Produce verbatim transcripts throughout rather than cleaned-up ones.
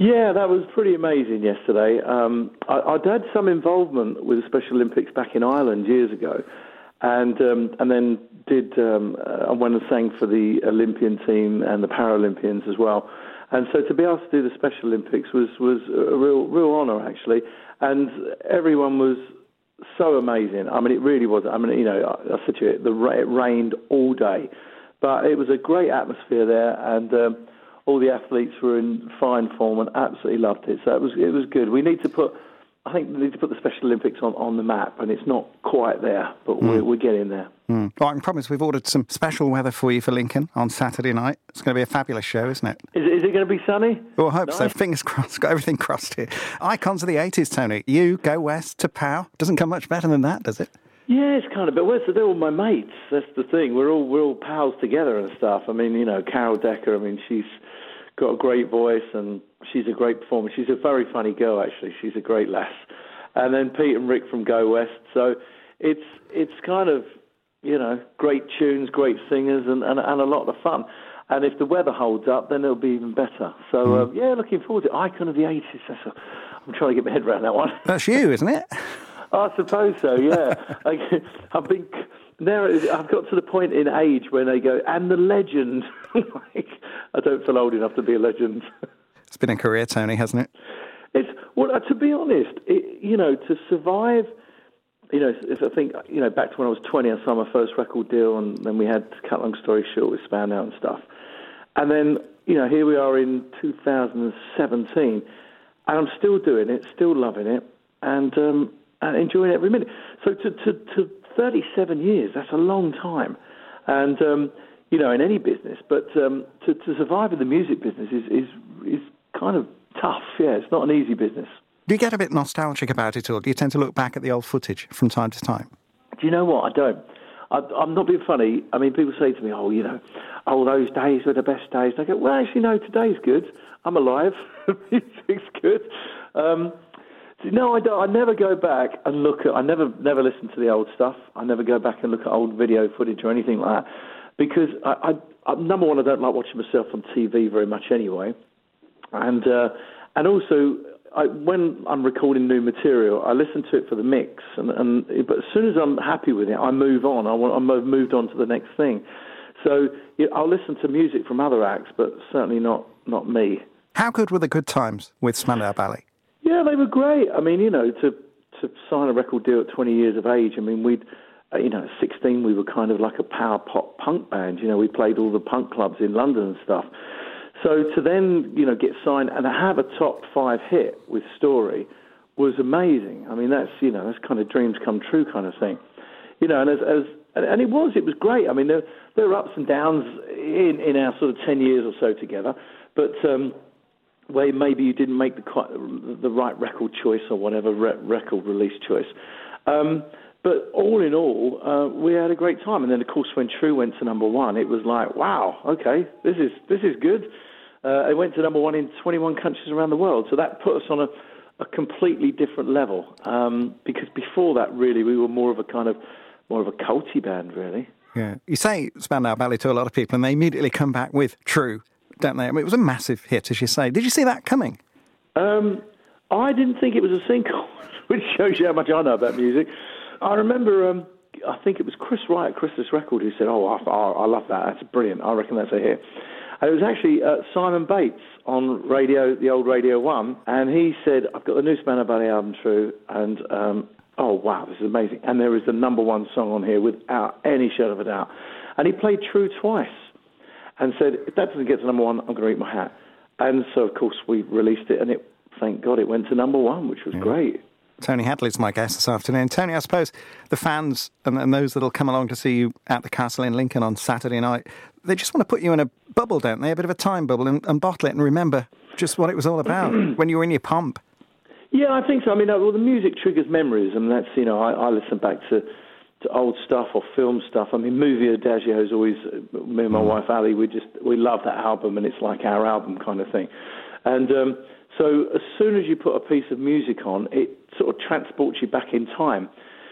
Yeah, that was pretty amazing yesterday. Um, I, I'd had some involvement with the Special Olympics back in Ireland years ago, and um, and then did um, I went and sang for the Olympian team and the Paralympians as well. And so to be able to do the Special Olympics was, was a real real honour, actually. And everyone was so amazing. I mean, it really was. I mean, you know, I, I said to you, the, it rained all day, but it was a great atmosphere there, and um, all the athletes were in fine form and absolutely loved it. So it was it was good. We need to put, I think, we need to put the Special Olympics on, on the map, and it's not quite there, but mm. we're, we're getting there. Mm. Well, I can promise we've ordered some special weather for you for Lincoln on Saturday night. It's going to be a fabulous show, isn't it? Is, is it going to be sunny? Well, I hope nice. so. Fingers crossed. Got everything crossed here. Icons of the eighties, Tony. You, Go West, to Pow. Doesn't come much better than that, does it? Yeah, it's kind of, but where's they're all my mates. That's the thing. We're all we're all pals together and stuff. I mean, you know, Carol Decker. I mean, she's got a great voice and she's a great performer. She's a very funny girl, actually. She's a great lass. And then Pete and Rick from Go West. So it's it's kind of, you know, great tunes, great singers, and, and, and a lot of fun. And if the weather holds up, then it'll be even better. So, mm. uh, yeah, looking forward to it. Icon of the eighties. That's a, I'm trying to get my head around that one. That's you, isn't it? I suppose so, yeah. I, I've been now. I've got to the point in age when they go, and the legend. Like, I don't feel old enough to be a legend. It's been a career, Tony, hasn't it? It's well. To be honest, it, you know, to survive. You know, if I think, you know, back to when I was twenty, I signed my first record deal, and then we had, to cut long story short, with Spandau and stuff. And then, you know, here we are in two thousand seventeen, and I'm still doing it, still loving it, and. Um, and enjoying every minute. So to, to, to thirty-seven years, that's a long time. And, um, you know, in any business, but um, to, to survive in the music business is, is is kind of tough, yeah. It's not an easy business. Do you get a bit nostalgic about it, or do you tend to look back at the old footage from time to time? Do you know what? I don't. I, I'm not being funny. I mean, people say to me, oh, you know, oh, those days were the best days. And I go, well, actually, no, today's good. I'm alive. Music's good. Um No, I don't. I never go back and look at. I never, never listen to the old stuff. I never go back and look at old video footage or anything like that, because I, I, I number one, I don't like watching myself on T V very much anyway, and uh, and also I, when I'm recording new material, I listen to it for the mix, and, and but as soon as I'm happy with it, I move on. I want, I've moved on to the next thing. So you know, I'll listen to music from other acts, but certainly not not me. How good were the good times with Spandau Ballet? Yeah, they were great. I mean, you know, to to sign a record deal at twenty years of age, I mean, we'd, uh, you know, at sixteen, we were kind of like a power pop punk band. You know, we played all the punk clubs in London and stuff. So to then, you know, get signed and have a top five hit with Story was amazing. I mean, that's, you know, that's kind of dreams come true kind of thing. You know, and as, as and it was, it was great. I mean, there, there were ups and downs in, in our sort of ten years or so together, but... Um, where maybe you didn't make the quite, the right record choice or whatever re- record release choice. Um, but all in all, uh, we had a great time. And then, of course, when True went to number one, it was like, wow, okay, this is this is good. Uh, it went to number one in twenty-one countries around the world. So that put us on a, a completely different level. Um, because before that, really, we were more of a kind of, more of a culty band, really. Yeah. You say Spandau Ballet to a lot of people, and they immediately come back with True, don't they? I mean, it was a massive hit, as you say. Did you see that coming? Um, I didn't think it was a single, which shows you how much I know about music. I remember, um, I think it was Chris Wright at Christmas Record who said, oh, I, I love that. That's brilliant. I reckon that's a hit. And it was actually uh, Simon Bates on radio, the old Radio one, and he said, I've got the new Spandau Ballet album, True, and, um, oh, wow, this is amazing. And there is the number one song on here without any shadow of a doubt. And he played True twice. And said, if that doesn't get to number one, I'm going to eat my hat. And so, of course, we released it, and it, thank God, it went to number one, which was yeah. great. Tony Hadley's my guest this afternoon. Tony, I suppose the fans and, and those that'll come along to see you at the Castle in Lincoln on Saturday night, they just want to put you in a bubble, don't they? A bit of a time bubble, and, and bottle it and remember just what it was all about when you were in your pomp. Yeah, I think so. I mean, well, the music triggers memories, and that's, you know, I, I listen back to... to old stuff or film stuff. I mean, Movie Adagio is always, me and my mm. wife Ali, we just, we love that album, and it's like our album kind of thing. And um, so as soon as you put a piece of music on, it sort of transports you back in time.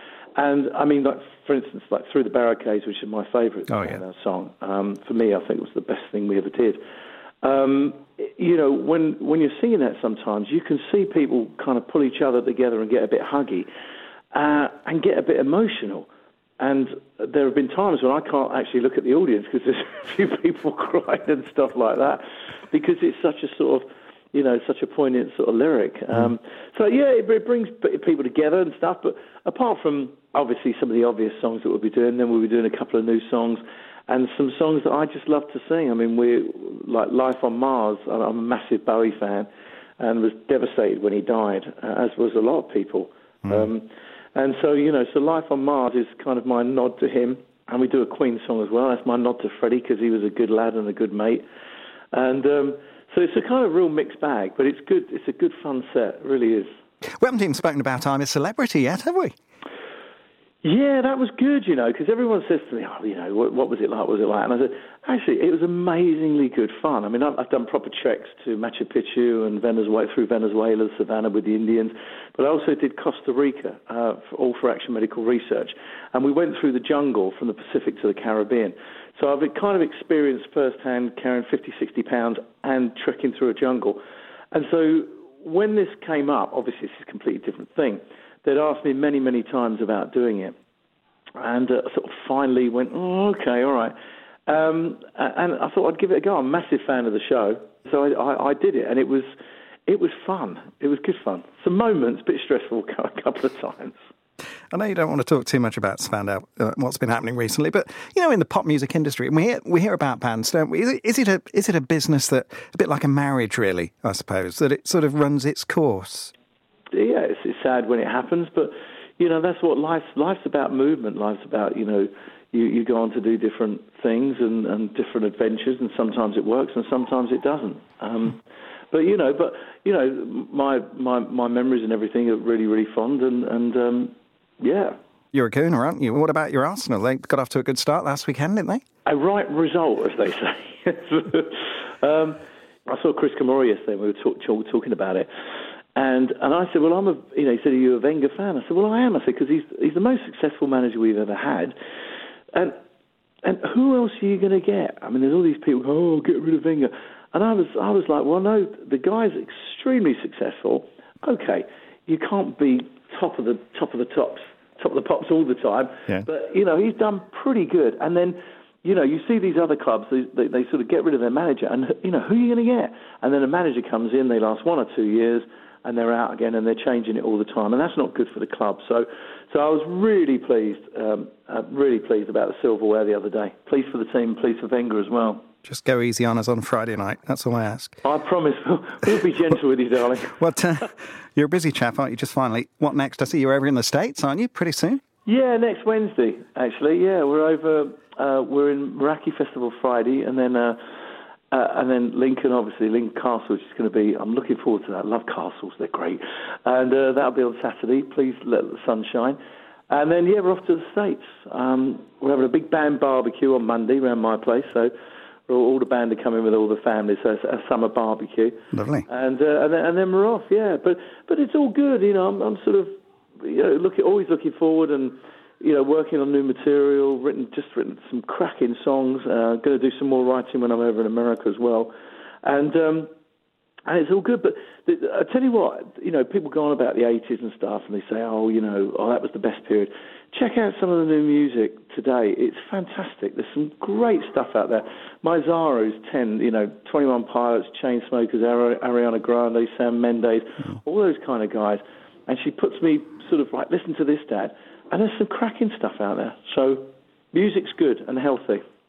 And I mean, like, for instance, like Through the Barricades, which is my favourite oh, yeah. song. Um, for me, I think it was the best thing we ever did. Um, you know, when when you're singing that sometimes, you can see people kind of pull each other together and get a bit huggy uh, and get a bit emotional. And there have been times when I can't actually look at the audience because there's a few people crying and stuff like that, because it's such a sort of, you know, such a poignant sort of lyric. Mm. Um, so, yeah, it, it brings people together and stuff. But apart from, obviously, some of the obvious songs that we'll be doing, then we'll be doing a couple of new songs and some songs that I just love to sing. I mean, we're like Life on Mars. I'm a massive Bowie fan and was devastated when he died, as was a lot of people. Mm. Um And so, you know, so Life on Mars is kind of my nod to him. And we do a Queen song as well. That's my nod to Freddie because he was a good lad and a good mate. And um, so it's a kind of real mixed bag, but it's good. It's a good, fun set. It really is. We haven't even spoken about I'm a Celebrity yet, have we? Yeah, that was good, you know, because everyone says to me, oh, you know, what, what was it like, what was it like? And I said, actually, it was amazingly good fun. I mean, I've, I've done proper treks to Machu Picchu and Venezuela, through Venezuela, Savannah with the Indians, but I also did Costa Rica, uh, for, all for Action Medical Research. And we went through the jungle from the Pacific to the Caribbean. So I've kind of experienced firsthand carrying fifty, sixty pounds and trekking through a jungle. And so when this came up, obviously it's a completely different thing. They'd asked me many, many times about doing it. And uh, sort of finally went, oh, okay, all right. Um, and I thought I'd give it a go. I'm a massive fan of the show. So I, I, I did it, and it was it was fun. It was good fun. Some moments, a bit stressful a couple of times. I know you don't want to talk too much about Spandau, uh, what's been happening recently, but, you know, in the pop music industry, we hear, we hear about bands, don't we? Is it, is it a is it a business that, a bit like a marriage, really, I suppose, that it sort of runs its course? Yeah, it's, it's sad when it happens, but, you know, that's what life's, life's about movement. Life's about, you know, you, you go on to do different things and, and different adventures, and sometimes it works and sometimes it doesn't. Um, but, you know, but you know, my, my, my memories and everything are really, really fond, and, and um, yeah. You're a Gooner, aren't you? What about your Arsenal? They got off to a good start last weekend, didn't they? A right result, as they say. um, I saw Chris Kamora yesterday, and we were talk, talk, talking about it. And and I said, well, I'm a, you know, he said, are you a Wenger fan? I said, well, I am. I said, because he's he's the most successful manager we've ever had. And and who else are you going to get? I mean, there's all these people, oh, get rid of Wenger. And I was I was like, well, no, the guy's extremely successful. Okay, you can't be top of the top of the tops, top of the pops all the time. Yeah. But, you know, he's done pretty good. And then, you know, you see these other clubs, they, they, they sort of get rid of their manager, and, you know, who are you going to get? And then a manager comes in, they last one or two years, and they're out again, and they're changing it all the time, and that's not good for the club. So, so I was really pleased, um, uh, really pleased about the silverware the other day. Pleased for the team, pleased for Wenger as well. Just go easy on us on Friday night. That's all I ask. I promise. We'll, we'll be gentle with you, darling. What? Uh, you're a busy chap, aren't you? Just finally, what next? I see you're over in the States, aren't you? Pretty soon. Yeah, next Wednesday. Actually, yeah, we're over. Uh, we're in Meraki Festival Friday, and then. Uh, Uh, and then Lincoln, obviously, Lincoln Castle, which is going to be, I'm looking forward to that. I love castles, they're great. And uh, that'll be on Saturday. Please let the sun shine. And then, yeah, we're off to the States. Um, we're having a big band barbecue on Monday around my place. So all, all the band are coming with all the families. So it's a summer barbecue. Lovely. And uh, and, then, and then we're off, yeah. But but it's all good, you know. I'm, I'm sort of, you know, looking, always looking forward and, you know, working on new material, written just written some cracking songs. Uh, going to do some more writing when I'm over in America as well, and um, and it's all good. But the, I tell you what, you know, people go on about the eighties and stuff, and they say, oh, you know, oh, that was the best period. Check out some of the new music today. It's fantastic. There's some great stuff out there. My Zaro's ten, you know, twenty-one Pilots, Chainsmokers, Ari- Ariana Grande, Sam Mendes, mm. all those kind of guys. And she puts me sort of like, listen to this, Dad. And there's some cracking stuff out there. So music's good and healthy.